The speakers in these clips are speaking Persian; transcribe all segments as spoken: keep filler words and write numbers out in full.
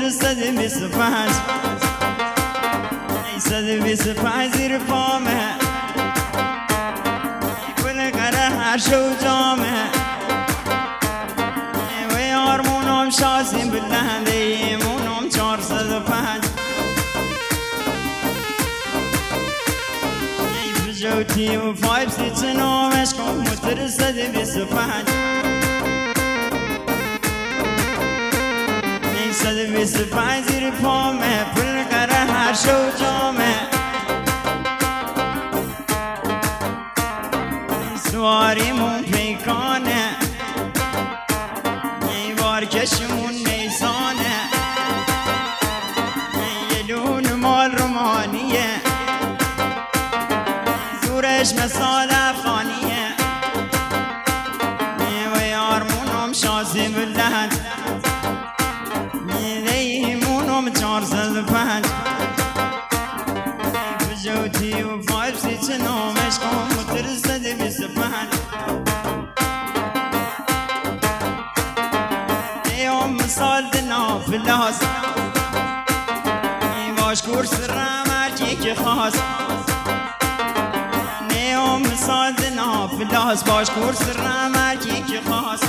متر صد و بیست و پنج ای صد و بیست و پنج زیر پامه پل قره هر شو جامه و یارمونم شاسیم بلنده ایمونم چهارصد و پنج ای بجوتی و فایب سیچنم عشقم متر صد و بیست و پنج صد و بیست و پنج زیر پامه پل قره هر شو جامه سواریمون پیکانه ای بارکشمون نیسانه یه لون مال رومانیه زورش مثال افغانیه و یارمونم شازی بلند ایمونم چهارصد و پنج بجوتی و فایب سیچنم عشقم متر صد و بیست و پنج ایام مثال دنا فلاس ای باش کورس رمرکی که خواست ایام مثال دنا فلاس باش کورس رمرکی که خواست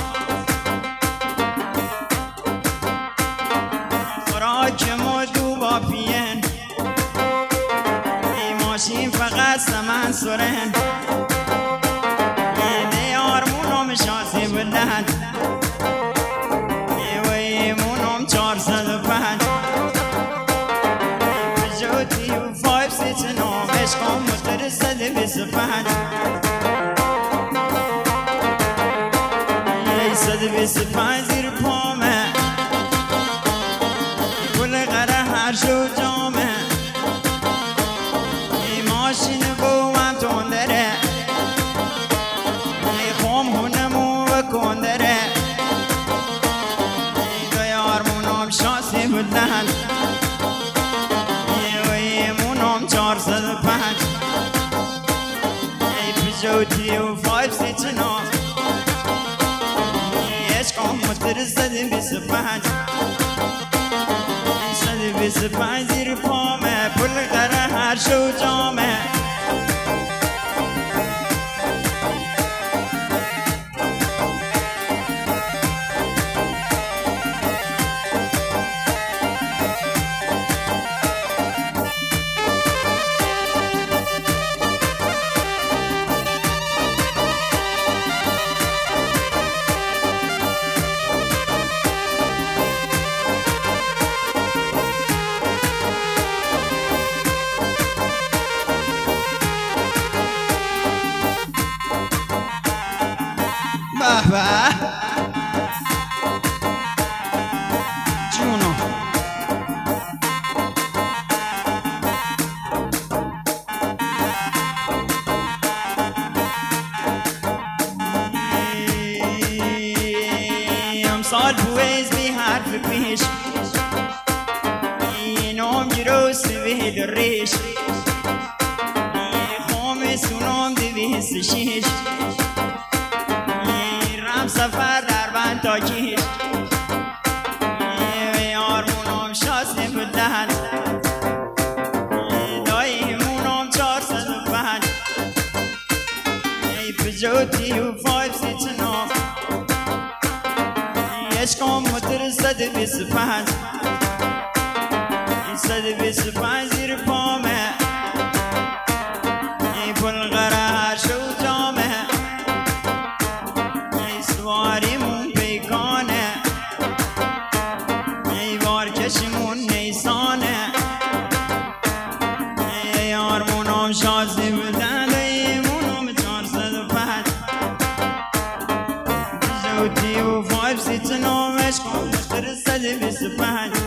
که مدو با پین ای ماشین فقط سمن سرن ای آرمونم شاسی بلند ای و ایمونم چهارصد و پنج بجوتی و فایب سیچنم عشقم متر صد و بیست و پنج ای صد و بیست و پنج زیر پامه شو جامه ای ماشین بوم تندره ای خوم هونمو بکندره ای دو یارمونم شاسی بلند ای و ایمونم چهارصد و پنج ای بجوتی و فایب سیچنم ای عشقم متر صد و بیست و پنج بیست و پنج زیر پامه پل قره هر شو جامه بابا جونو امسال بویز بی حرف پیش اینام گروس به دریش خوم سونام دویست شیش سفر در بند تا کیش و یارمونم شاسته بلند دایمونم چهارصد و پنج ای بجوتی و فایب سیچنم عشقم متر صد و بیست و پنج ای صد و بیست و پنج زیر پامه ای پل قره هر شو جامه سواریمون پیکانه ای بارکشمون نیسانه ای یارمونم شازی بلند ایمونم چهارصد و پنج بجوتی و فایب سیچنم عشقم متر صد و بیست و پنج